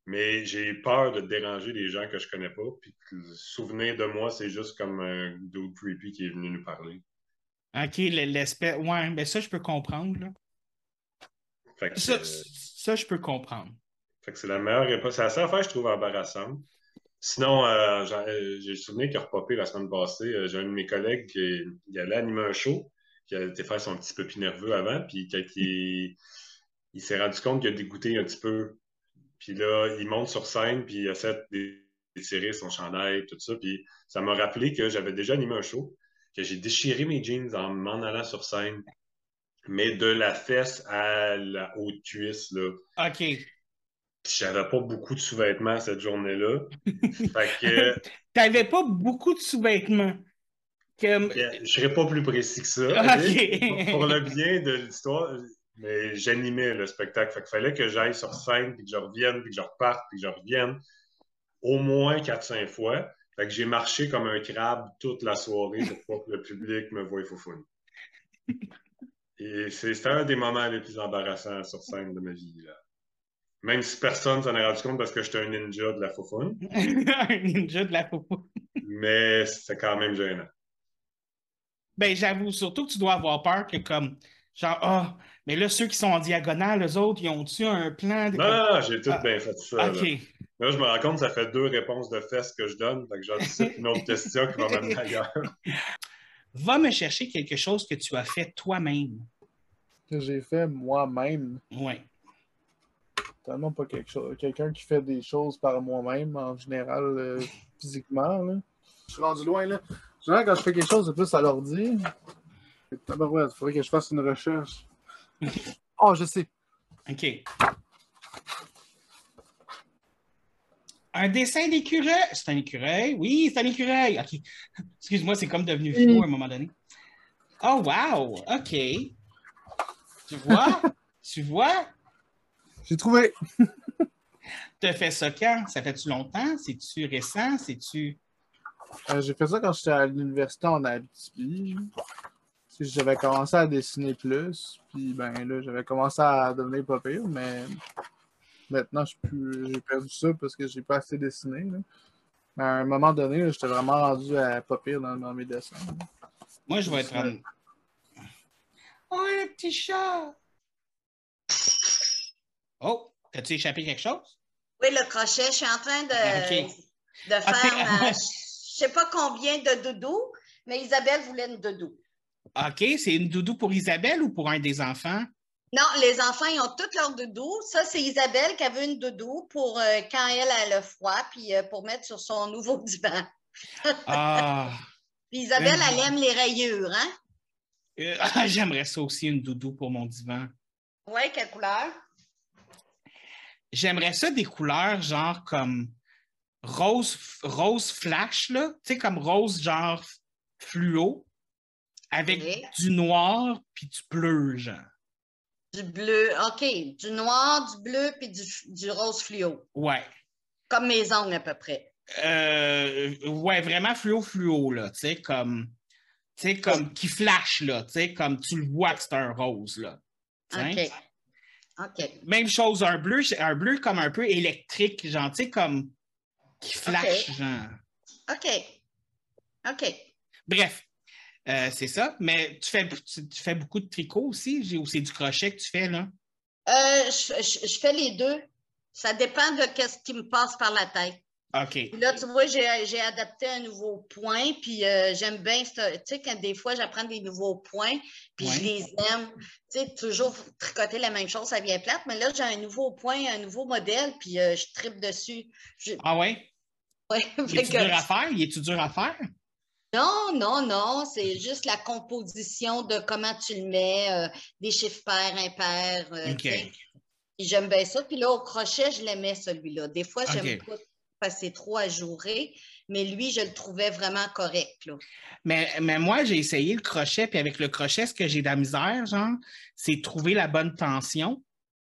Mais j'ai peur de déranger les gens que je connais pas. Puis que le souvenir de moi, c'est juste comme un dude creepy qui est venu nous parler. OK, l'espèce. Ouais, mais ça, je peux comprendre. Là. Fait que, ça, euh, ça, je peux comprendre. Fait que c'est la meilleure réponse. C'est la seule affaire que je trouve embarrassante. Sinon, euh, j'ai le souvenir qu'il a repopé la semaine passée. J'ai un de mes collègues qui il allait animer un show, qui a été faire son petit peu nerveux avant, puis quand il, il s'est rendu compte qu'il a dégoûté un petit peu. Puis là, il monte sur scène, puis il essaie d'étirer son chandail, tout ça. Puis ça m'a rappelé que j'avais déjà animé un show, que j'ai déchiré mes jeans en m'en allant sur scène, mais de la fesse à la haute cuisse, là. OK. J'avais pas beaucoup de sous-vêtements cette journée-là. Fait que. T'avais pas beaucoup de sous-vêtements. Que... Je ne serais pas plus précis que ça. Okay. Pour, pour le bien de l'histoire, mais j'animais le spectacle. Fait qu'il fallait que j'aille sur scène, puis que je revienne, puis que je reparte, puis que je revienne au moins quatre cinq fois. Fait que j'ai marché comme un crabe toute la soirée pour pas que le public me voie foufoune. Et c'était un des moments les plus embarrassants sur scène de ma vie, là. Même si personne s'en est rendu compte parce que j'étais un ninja de la foufoune. Un ninja de la foufoune. Mais c'était quand même gênant. Ben, j'avoue, surtout que tu dois avoir peur que comme, genre, ah, oh, mais là, ceux qui sont en diagonale, eux autres, ils ont-tu un plan de... Non, non, non, j'ai tout ah, bien fait ça. OK. Là. là, je me rends compte que ça fait deux réponses de fesses que je donne, fait que j'anticipe une autre question qui va m'amener ailleurs. Va me chercher quelque chose que tu as fait toi-même. Que j'ai fait moi-même? Oui. Tellement pas quelque chose. Quelqu'un qui fait des choses par moi-même, en général, euh, physiquement. Là. Je suis rendu loin, là. Généralement, quand je fais quelque chose, c'est plus à l'ordi. Il faudrait que je fasse une recherche. Oh, je sais. OK. Un dessin d'écureuil. C'est un écureuil? Oui, c'est un écureuil. OK. Excuse-moi, c'est comme devenu flou à un moment donné. Oh, wow. OK. Tu vois? Tu vois? J'ai trouvé. Tu as fait ça quand? Ça fait-tu longtemps? C'est-tu récent? C'est-tu... Euh, j'ai fait ça quand j'étais à l'université en Abitibi. J'avais commencé à dessiner plus. Puis ben là, j'avais commencé à devenir pas pire, mais maintenant, j'ai perdu ça parce que j'ai pas assez dessiné. Là. Mais à un moment donné, j'étais vraiment rendu à pas pire dans, dans mes dessins. Là. Moi, je vais être... En... Oh, un petit chat! Oh, as-tu échappé quelque chose? Oui, le crochet. Je suis en train de, okay. de faire okay. ma... Je sais pas combien de doudous, mais Isabelle voulait une doudou. OK, c'est une doudou pour Isabelle ou pour un des enfants? Non, les enfants, ils ont toutes leurs doudous. Ça, c'est Isabelle qui avait une doudou pour euh, quand elle a le froid, puis euh, pour mettre sur son nouveau divan. Ah! Puis Isabelle, une... elle aime les rayures, hein? Euh, J'aimerais ça aussi, une doudou pour mon divan. Oui, quelle couleur? J'aimerais ça des couleurs genre comme rose, rose flash, là. Tu sais, comme rose genre fluo, avec okay. du noir puis du bleu, genre. Du bleu, OK. Du noir, du bleu puis du, du rose fluo. Ouais. Comme mes ongles, à peu près. Euh, ouais, vraiment fluo, fluo, là. Tu sais, comme... Tu sais, comme oh. qui flash, là. Tu sais, comme tu le vois que c'est un rose, là. T'sais? OK. OK. Même chose, un bleu, un bleu comme un peu électrique, genre, tu sais, comme qui flash, okay. genre. OK. OK. Bref, euh, c'est ça. Mais tu fais, tu, tu fais beaucoup de tricot aussi? Ou c'est du crochet que tu fais, là? Euh, je, je, je fais les deux. Ça dépend de ce qui me passe par la tête. OK. Puis là, tu vois, j'ai adapté un nouveau point, puis euh, j'aime bien, tu sais, quand des fois, j'apprends des nouveaux points, puis ouais. je les aime. Tu sais, toujours tricoter la même chose, ça vient plate, mais là, j'ai un nouveau point, un nouveau modèle, puis euh, je tripe dessus. Je... Ah ouais? Oui. Il est-tu dur à faire? Il est-tu dur à faire? Non, non, non, c'est juste la composition de comment tu le mets, euh, des chiffres pairs, impairs. Euh, OK. Puis j'aime bien ça. Puis là, au crochet, je l'aimais, celui-là. Des fois, j'aime okay. pas passer trop ajouré, mais lui, je le trouvais vraiment correct. Là. Mais, mais moi, j'ai essayé le crochet, puis avec le crochet, ce que j'ai de la misère, genre, c'est trouver la bonne tension.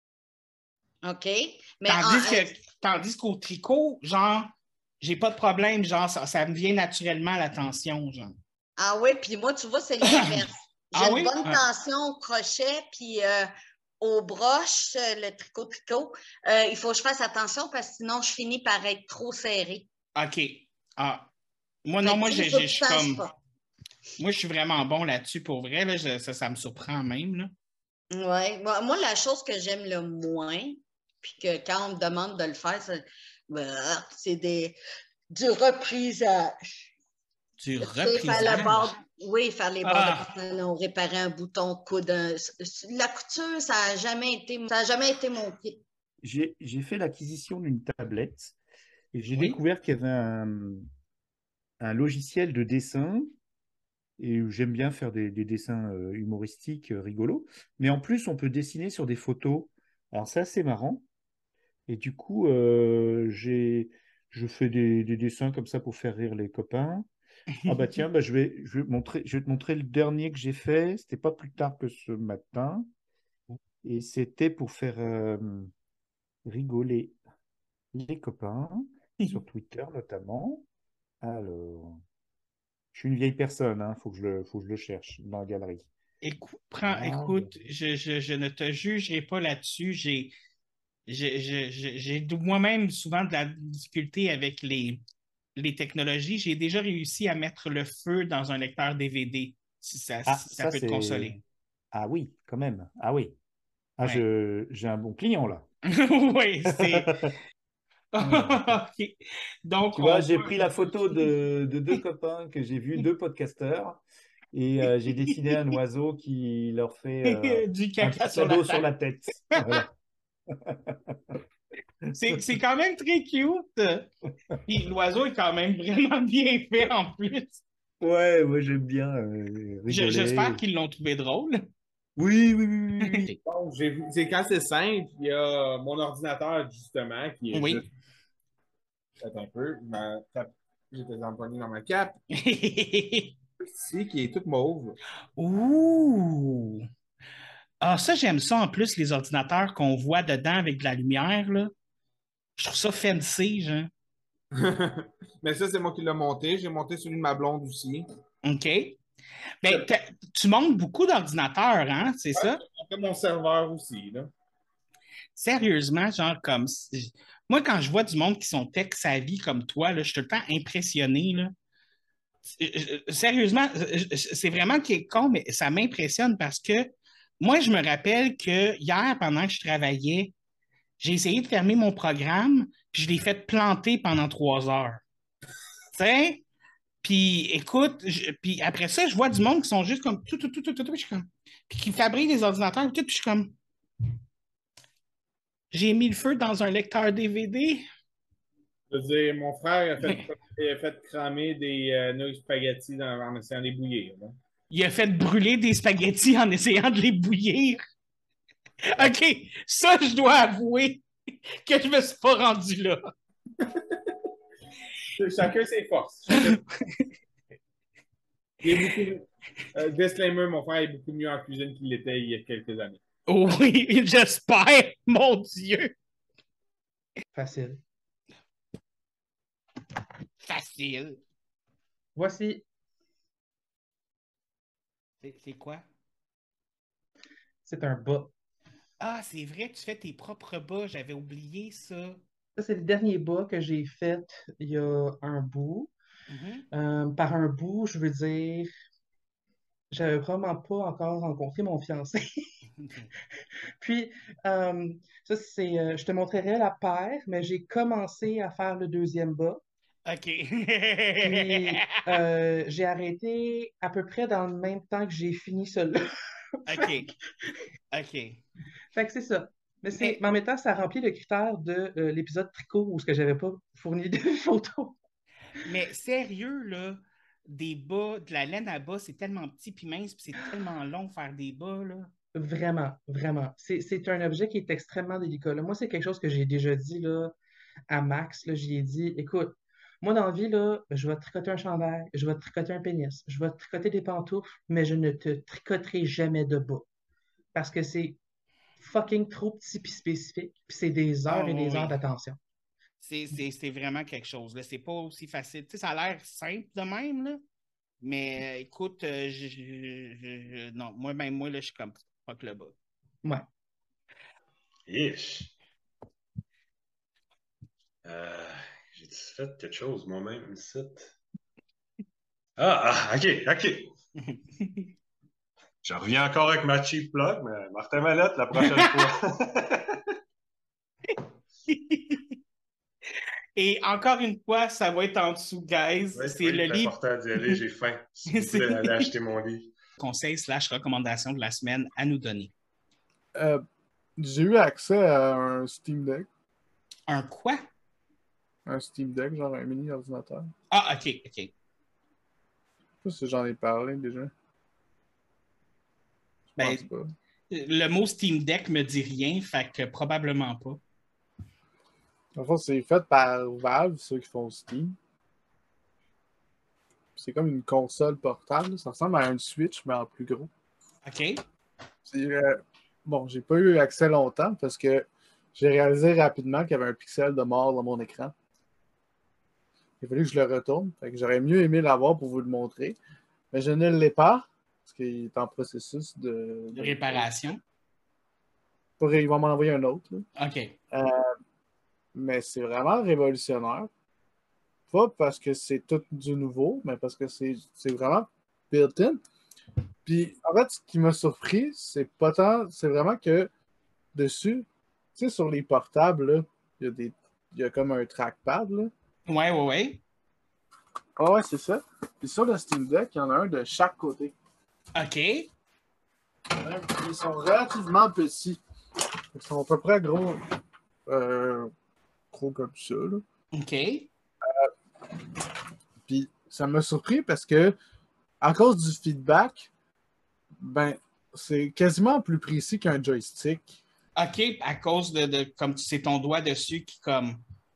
OK. Mais tandis, en... que, tandis qu'au tricot, genre, j'ai pas de problème, genre, ça, ça me vient naturellement la tension, genre. Ah oui, puis moi, tu vois, c'est l'inverse. J'ai ah une oui? bonne ah. tension au crochet, puis euh, aux broches, euh, le tricot-tricot, euh, il faut que je fasse attention parce que sinon, je finis par être trop serrée. OK. Ah. Moi, Fait non, que, moi, tu sais, je faut je- que je tu suis saches comme. pas. Moi, je suis vraiment bon là-dessus pour vrai. Là, je- ça, ça me surprend même. Là. Ouais. Moi, moi, la chose que j'aime le moins, puis que quand on me demande de le faire, c'est, ben, c'est des, du reprisage. Du Tu sais, faire le reprisage. bord, oui, faire les bords Ah. de pantalon, réparer un bouton de coude. un- La couture, ça n'a jamais été, ça a jamais été mon kit. J'ai j'ai fait l'acquisition d'une tablette et j'ai Oui. découvert qu'il y avait un, un logiciel de dessin et j'aime bien faire des, des dessins euh, humoristiques euh, rigolos. Mais en plus, on peut dessiner sur des photos. Alors, c'est assez marrant. Et du coup, euh, j'ai, je fais des, des dessins comme ça pour faire rire les copains. Ah bah tiens, bah, je vais, je vais montrer, je vais te montrer le dernier que j'ai fait. C'était pas plus tard que ce matin. Et c'était pour faire euh, rigoler les copains, sur Twitter notamment. Alors, je suis une vieille personne, hein, faut que je le, faut que je le cherche dans la galerie. Écoute, prends, Ah, écoute je, je, je ne te jugerai pas là-dessus. J'ai, j'ai, j'ai, j'ai- j'ai moi-même souvent de la difficulté avec les, les technologies. J'ai déjà réussi à mettre le feu dans un lecteur D V D, si ça, ah, si ça ça peut te c'est. consoler. Ah oui, quand même. Ah oui. Ah, Ouais. je, j'ai un bon client là. Oui, c'est. Ah. OK. Donc, Tu vois, on j'ai voit. pris la photo de, de deux copains que j'ai vus, deux podcasteurs, et euh, j'ai dessiné un oiseau qui leur fait euh, Du un caca petit sur la cadeau sur tête. la tête. Voilà. C'est, c'est quand même très cute. Puis l'oiseau est quand même vraiment bien fait en plus. Ouais, ouais, j'aime bien euh, Je- j'espère rigoler. qu'ils l'ont trouvé drôle. Oui, oui, oui, oui, oui. Donc, j'ai- c'est quand c'est simple, il y a mon ordinateur, justement, qui est Oui. juste. Attends un peu, ma cape. J'étais empoigné dans ma cape. Ici, qui est toute mauve. Ouh! Ah, ça, j'aime ça en plus, les ordinateurs qu'on voit dedans avec de la lumière, là. Je trouve ça fancy, genre. Mais ça, c'est moi qui l'ai monté. J'ai monté celui de ma blonde aussi. OK. Ben, t'as- tu montes beaucoup d'ordinateurs, hein, c'est Ouais, ça? j'ai monté mon serveur aussi, là. Sérieusement, genre comme. Moi, quand je vois du monde qui sont tech savvy comme toi, là, je suis tout le temps impressionné, là. Sérieusement, c'est vraiment qui est con, mais ça m'impressionne parce que moi, je me rappelle que hier, pendant que je travaillais, j'ai essayé de fermer mon programme, puis je l'ai fait planter pendant trois heures. Tu sais? Puis écoute, je- puis après ça, je vois du monde qui sont juste comme tout, tout, tout, tout, tout, tout, puis je suis comme- puis qui fabriquent des ordinateurs, puis tout, puis je suis comme, j'ai mis le feu dans un lecteur D V D. Je veux dire, mon frère a fait, il a fait cramer des euh, nouilles spaghetti dans, en essayant de les bouillir, là. Il a fait brûler des spaghettis en essayant de les bouillir. OK, ça, je dois avouer que je me suis pas rendu là. Chacun ses forces. Chacun... Il est beaucoup... euh, disclaimer, mon frère est beaucoup mieux en cuisine qu'il l'était il y a quelques années. Oui, j'espère, mon Dieu. Facile. Facile. Voici. C'est c'est quoi? C'est un bas. Ah, c'est vrai, tu fais tes propres bas, j'avais oublié ça. Ça, c'est le dernier bas que j'ai fait il y a un bout. Mhm. Euh, par un bout, je veux dire, j'avais vraiment pas encore rencontré mon fiancé. Puis, euh, ça, c'est, euh, je te montrerai la paire, mais j'ai commencé à faire le deuxième bas. OK. Puis, euh, j'ai arrêté à peu près dans le même temps que j'ai fini celui-là. OK. OK. Fait que c'est ça. Mais, c'est, Mais, mais en même temps, ça remplit le critère de euh, l'épisode tricot où ce que j'avais pas fourni de photos. mais sérieux, là, des bas, de la laine à bas, c'est tellement petit puis mince, puis c'est tellement long faire des bas, là. Vraiment, vraiment. C'est, c'est un objet qui est extrêmement délicat, là. Moi, c'est quelque chose que j'ai déjà dit là, à Max. Là, j'y ai dit, écoute, moi, dans la vie, là, je vais te tricoter un chandail, je vais te tricoter un pénis, je vais te tricoter des pantoufles, mais je ne te tricoterai jamais de bas. Parce que c'est fucking trop petit puis spécifique, puis c'est des Ah heures et oui, des heures oui. d'attention. C'est, c'est, c'est vraiment quelque chose, là. C'est pas aussi facile. Tu sais, ça a l'air simple de même, là. Mais euh, écoute, euh, je, je- je- je- non, moi-même, moi, là, je suis comme fuck le bas. Ouais. Ish. Euh, J'ai-tu fait quelque chose moi-même ici? Ah, ah, ok, ok. Je reviens encore avec ma cheap plug, mais Martin Mallette la prochaine fois. Et encore une fois, ça va être en dessous, guys. Oui, c'est oui, le c'est livre. important d'y aller, j'ai faim. S'il vous plaît, allez acheter mon livre. Conseil slash recommandation de la semaine à nous donner. Euh, j'ai eu accès à un Steam Deck. Un quoi? Un Steam Deck, genre un mini ordinateur. Ah, ok, ok. Je sais pas si j'en ai parlé déjà. Je Ben, pense pas. le mot Steam Deck me dit rien, fait que probablement pas. En fait, c'est fait par Valve, ceux qui font Steam. C'est comme une console portable. Ça ressemble à un Switch, mais en plus gros. OK. C'est, euh, bon, j'ai pas eu accès longtemps parce que j'ai réalisé rapidement qu'il y avait un pixel de mort dans mon écran. Il a fallu que je le retourne. Fait que j'aurais mieux aimé l'avoir pour vous le montrer. Mais je ne l'ai pas parce qu'il est en processus de... De réparation. Pour... Il va m'en envoyer un autre. Là. OK. Euh, mais c'est vraiment révolutionnaire. Pas parce que c'est tout du nouveau, mais parce que c'est, c'est vraiment built-in. Puis, en fait, ce qui m'a surpris, c'est pas tant... C'est vraiment que dessus, tu sais, sur les portables, là, il y a des... Il y a comme un trackpad, là. Ouais, ouais, ouais. Ah ouais, c'est ça. Puis sur le Steam Deck, il y en a un de chaque côté. OK. Ils sont relativement petits. Ils sont à peu près gros, euh, gros comme ça. Là. OK. Euh, puis ça m'a surpris parce que, à cause du feedback, ben, c'est quasiment plus précis qu'un joystick. OK, à cause de, de comme c'est ton doigt dessus qui, comme.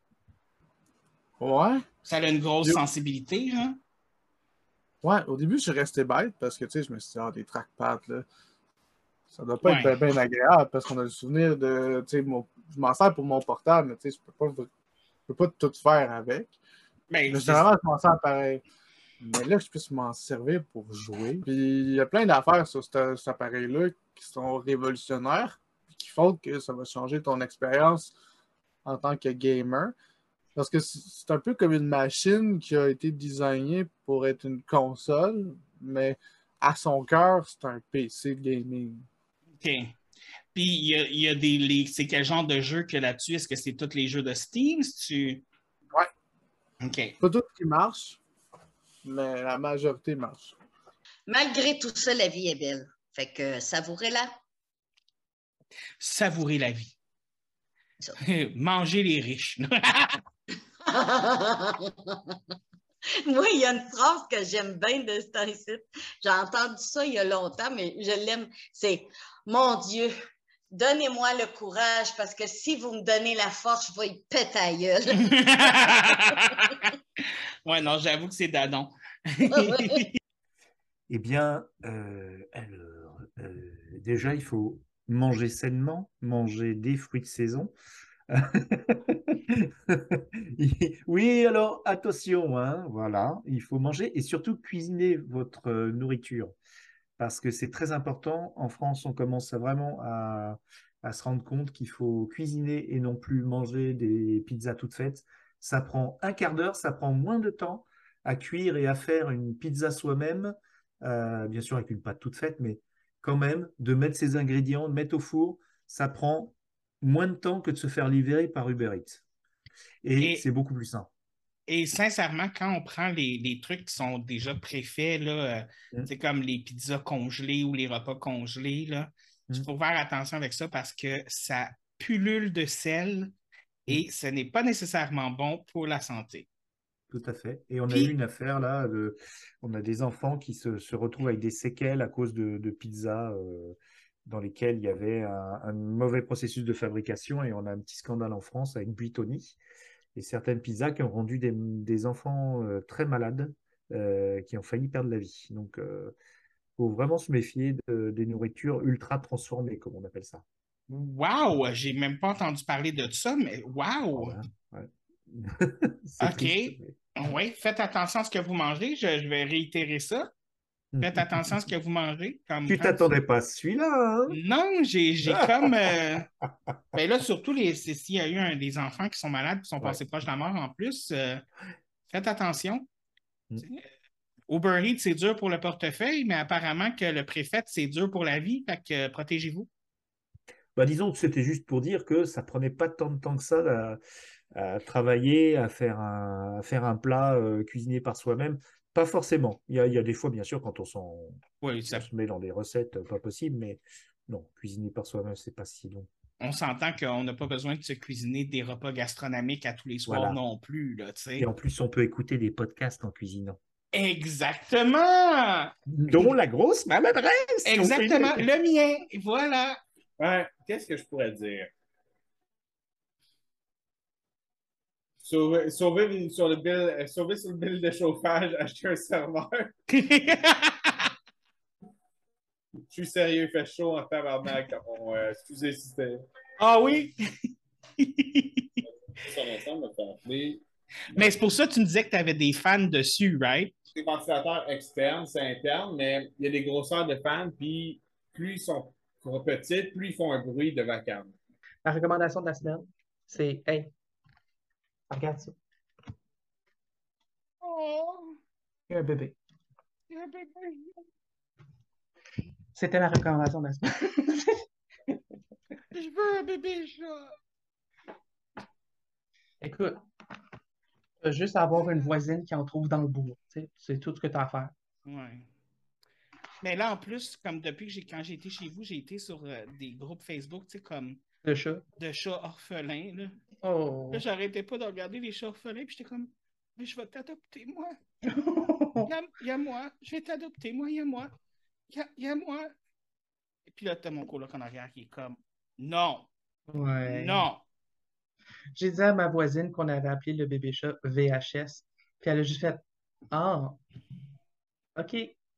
Ouais. Ça a une grosse Je... sensibilité, hein? Ouais, au début, je suis resté bête parce que, tu sais, je me suis dit, ah, des trackpads, là. Ça doit pas ouais. être bien, bien agréable parce qu'on a le souvenir de, tu sais, mon... je m'en sers pour mon portable, mais tu sais, je peux pas, je peux pas tout faire avec. Ben, mais généralement, je m'en sers pareil. Mais là, je puisse m'en servir pour jouer. Puis il y a plein d'affaires sur cet, cet appareil-là qui sont révolutionnaires, qui font que ça va changer ton expérience en tant que gamer. Parce que c'est un peu comme une machine qui a été designée pour être une console, mais à son cœur, c'est un P C de gaming. OK. Puis, il y a, il y a des... Les, c'est quel genre de jeu qu'il y a là-dessus? Est-ce que c'est tous les jeux de Steam? Si tu... Ouais. OK. Pas tout qui marche, mais la majorité marche. Malgré tout ça, la vie est belle. Fait que savourez-la. Savourer la vie. Manger les riches. Moi, il y a une phrase que j'aime bien de ce temps-ci. J'ai entendu ça il y a longtemps, mais je l'aime. C'est « Mon Dieu, donnez-moi le courage, parce que si vous me donnez la force, je vais y péter à gueule. » Ouais, non, j'avoue que c'est dadon. Eh bien, euh, alors, euh, déjà, il faut manger sainement, manger des fruits de saison. Oui, alors attention, hein, voilà, il faut manger et surtout cuisiner votre euh, nourriture parce que c'est très important. En France, on commence à vraiment à, à se rendre compte qu'il faut cuisiner et non plus manger des pizzas toutes faites. Ça prend un quart d'heure, ça prend moins de temps à cuire et à faire une pizza soi-même, euh, bien sûr avec une pâte toute faite, mais quand même, de mettre ses ingrédients, de mettre au four, ça prend moins de temps que de se faire livrer par Uber Eats. Et, et c'est beaucoup plus simple. Et sincèrement, quand on prend les, les trucs qui sont déjà préfaits, là, euh, mm. c'est comme les pizzas congelées ou les repas congelés, là, mm. il faut faire attention avec ça parce que ça pullule de sel mm. et ce n'est pas nécessairement bon pour la santé. Tout à fait. Et on Puis, a eu une affaire là, de, on a des enfants qui se, se retrouvent avec des séquelles à cause de, de pizzas euh, dans lesquelles il y avait un, un mauvais processus de fabrication et on a un petit scandale en France avec Buitoni et certaines pizzas qui ont rendu des, des enfants euh, très malades euh, qui ont failli perdre la vie. Donc, il euh, faut vraiment se méfier de, des nourritures ultra transformées, comme on appelle ça. Wow! J'ai même pas entendu parler de ça, mais wow! Ouais, ouais. OK. Triste, mais... Oui, faites attention à ce que vous mangez. Je, je vais réitérer ça. Faites attention à ce que vous mangez. Comme Tu quand- t'attendais pas à celui-là, hein? Non, j'ai j'ai comme... euh, Ben là, surtout les c'est- s'il y a eu un- des enfants qui sont malades qui sont Ouais. passés proches de la mort en plus, euh, faites attention. Mm. Uber Eats, c'est dur pour le portefeuille, mais apparemment que le préfet, c'est dur pour la vie, fait que euh, protégez-vous. Bah, disons que c'était juste pour dire que ça prenait pas tant de temps que ça à, à travailler, à faire un, à faire un plat euh, cuisiné par soi-même. Pas forcément. Il y a, il y a des fois, bien sûr, quand on, s'en- Oui, ça- on se met dans des recettes euh, pas possibles, mais non, cuisiner par soi-même, c'est pas si long. on s'entend qu'on n'a pas besoin de se cuisiner des repas gastronomiques à tous les soirs Voilà. non plus, là, tu sais. Et en plus, on peut écouter des podcasts en cuisinant. Exactement! Dont la grosse maladresse! Exactement, le mien, voilà. Ouais, qu'est-ce que je pourrais dire? Sauver, sauver sur le bill, euh, sauver sur le bill de chauffage, acheter un serveur. Je suis sérieux, il fait chaud en tabarnak. On, euh, excusez si c'était. Ah oui? Son ensemble me fait appeler. Mais c'est pour ça que tu me disais que tu avais des fans dessus, right? C'est ventilateur externe, c'est interne, mais il y a des grosseurs de fans, puis plus ils sont petites, plus ils font un bruit de vacarme. La recommandation de la semaine, c'est hey, regarde ça. Oh, Il y a un bébé. il y a un bébé. C'était la recommandation de la semaine. Je veux un bébé chat. Écoute, t'as juste à avoir une voisine qui en trouve dans le bois. tu sais, C'est tout ce que tu as à faire. Ouais. Mais là, en plus, comme depuis que j'ai quand j'ai été chez vous, j'ai été sur euh, des groupes Facebook, tu sais, comme Le chat. de chats orphelins, là. Oh. Là, j'arrêtais pas de regarder les chats orphelins, puis j'étais comme, mais je vais t'adopter, moi. Il y a, il y a moi, je vais t'adopter, moi, il y a moi. Il y a, il y a moi. Et puis là, t'as mon coloc en arrière qui est comme, non, Ouais. non. J'ai dit à ma voisine qu'on avait appelé le bébé chat V H S. Puis elle a juste fait ah, OK.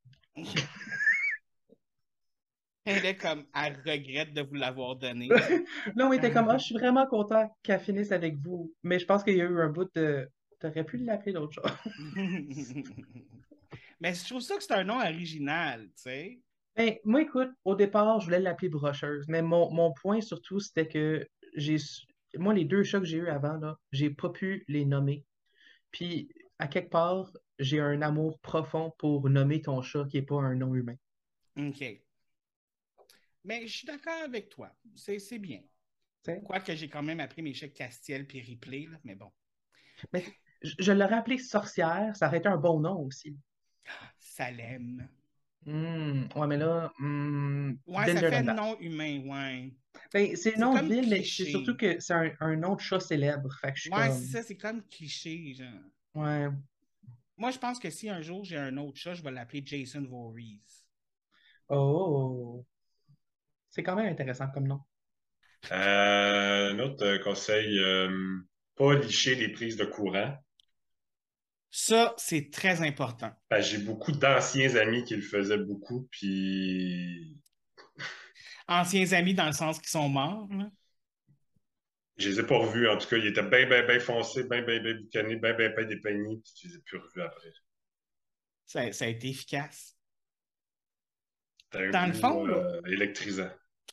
Elle est comme, elle regrette de vous l'avoir donné. Là, on était comme ah, je suis vraiment content qu'elle finisse avec vous. Mais je pense qu'il y a eu un bout de. T'aurais pu l'appeler d'autre chose. Mais je trouve ça que c'est un nom original, tu sais. Ben, moi, écoute, au départ, je voulais l'appeler brocheuse. Mais mon, mon point surtout, c'était que j'ai. su- Moi, les deux chats que j'ai eus avant, là, j'ai pas pu les nommer. Puis, à quelque part, j'ai un amour profond pour nommer ton chat qui n'est pas un nom humain. OK. Mais je suis d'accord avec toi. C'est c'est bien. T'sais? Quoique j'ai quand même appris mes chèques Castiel puis Ripley, là, mais bon. Mais je, je l'aurais appelé sorcière, ça aurait été un bon nom aussi. Salem. Hmm, ouais, mais là, hmm, Ouais, ville ça de fait Randall. nom humain, ouais. Ben, c'est C'est nom de comme ville, mais cliché. c'est surtout que c'est un, un nom de chat célèbre. Fait que je suis Ouais, comme. c'est ça, c'est comme cliché, genre. Ouais. Moi, je pense que si un jour j'ai un autre chat, je vais l'appeler Jason Voorhees. Oh. C'est quand même intéressant comme nom. Euh, un autre euh, conseil, euh, pas licher les prises de courant. Ça, c'est très important. Ben, j'ai beaucoup d'anciens amis qui le faisaient beaucoup, puis Anciens amis dans le sens qu'ils sont morts, là. je les ai pas revus. En tout cas, ils étaient bien, bien, bien foncés, bien, bien, bien boucanés, bien, bien, bien dépeignés, puis je les ai plus revus après. Ça, ça a été efficace. C'était un Dans le goût, fond, là. euh, électrisant.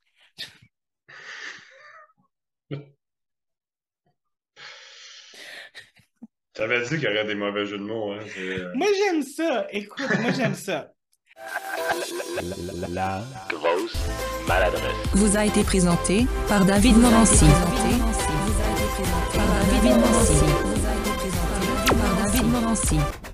J'avais dit qu'il y aurait des mauvais jeux de mots. Hein. c'est, euh, Moi, j'aime ça. Écoute, moi, j'aime ça. La grosse maladresse. Vous a été présenté par David Morancy. Par David Morancy. Par David Morancy.